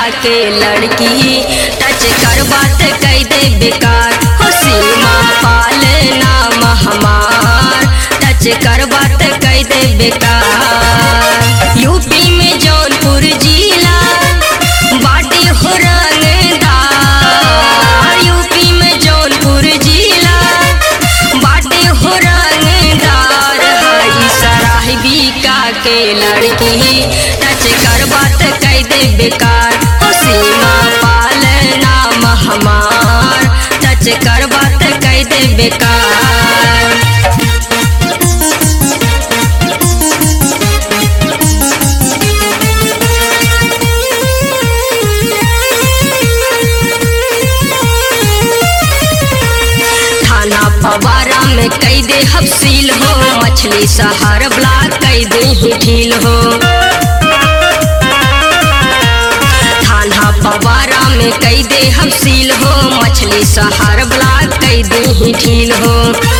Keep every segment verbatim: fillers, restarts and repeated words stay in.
के लड़की टच कर बात कह दे बेकार हो सीमा पाल नाम हमार टच कर बात कह दे बेकार। यूपी में जौनपुर जिला बाटी हो रंगदार यूपी में जौनपुर जिला बाटी हो रंगदार हाई सराहबी का के लड़की टच कर बात कह दे बेकार हो सीमा पाल नाम हमार टच कर बात कह दे बेकार। थाना पवारा में कई दे हफसील हो मछली शहर ब्लॉक कई दे ही ढील हो। थाना पवारा में कई दे हफसील हो मछली शहर ब्लॉक कई दे ही ढील हो।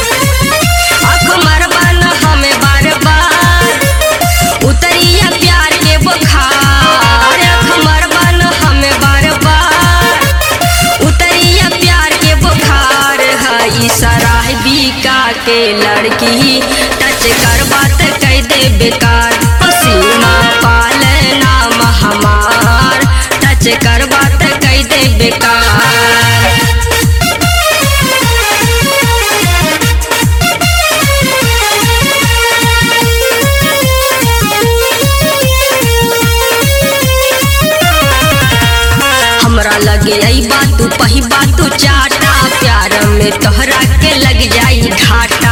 अखमर बन हमें बार बार उतरिया प्यार के बुखार अखमर बन हमें बार बार उतरिया प्यार के बुखार हाई सराहबी का के लड़की टच कर बात कह दे बेकार हो सीमा पाल नाम हमार टच कर बात कह दे बेकार। हमरा लगे आई बात पही बात चाटा प्यार में तोहरा के लग जाई घाटा।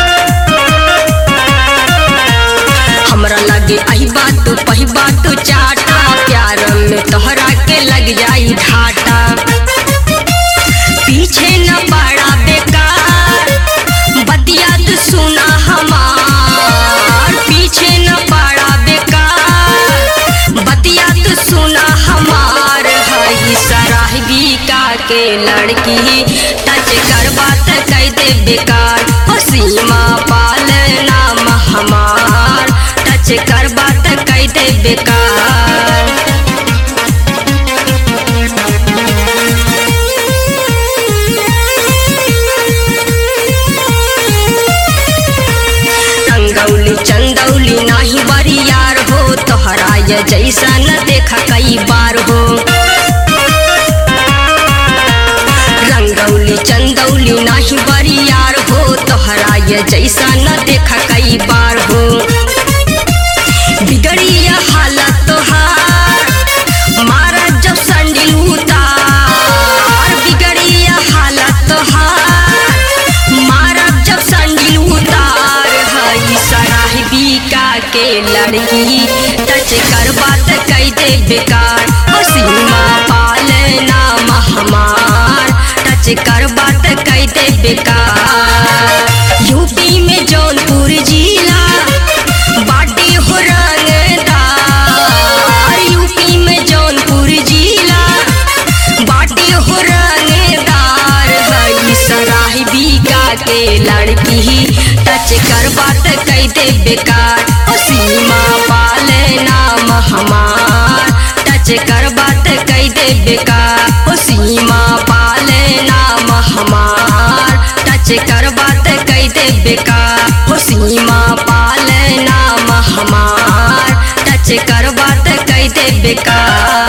हमरा लगे आई बात पही बात चाटा प्यार में तोहरा के लग जाई घाटा। पीछे न पड़ा बेकार बतिया तू सुना हमार पीछे न पड़ा बेकार बतिया तू सुना हमार हाई सराहबी का के लड़की टच कर बात कह दे बेकार हो सीमा पाल नाम हमार टच कर बात कह दे बेकार। रंगौली चंदौली नाही बरियार हो तोहरा ये जैसा न देखा कई बार हो। रंगौली चंदौली नाही बरियार हो तोहरा ये जैसा न देखा कई बार हो। बिगड़िया हालत तोहार मारा जब संडिल उतार बिगड़िया हालत तोहार मारा जब संडिल उतार हाई सराहबी का के लड़की टच कर बात कह दे बेकार हो सीमा पाल नाम हमार टच कर बात कह दे बेकार। यूपी में जौनपुर जिला बाटी हो रंगदार यूपी में जौनपुर जिला बाटी हो रंगदार हाई सराहबी का के लड़की टच कर बात कह दे बेकार हो सीमा पाल नाम हमार टच कर बात कह दे बेकार हो सीमा पाल नाम हमार टच कर बात कह दे बेकार हो सीमा पाल नाम हमार टच कर बात कह दे बेकार।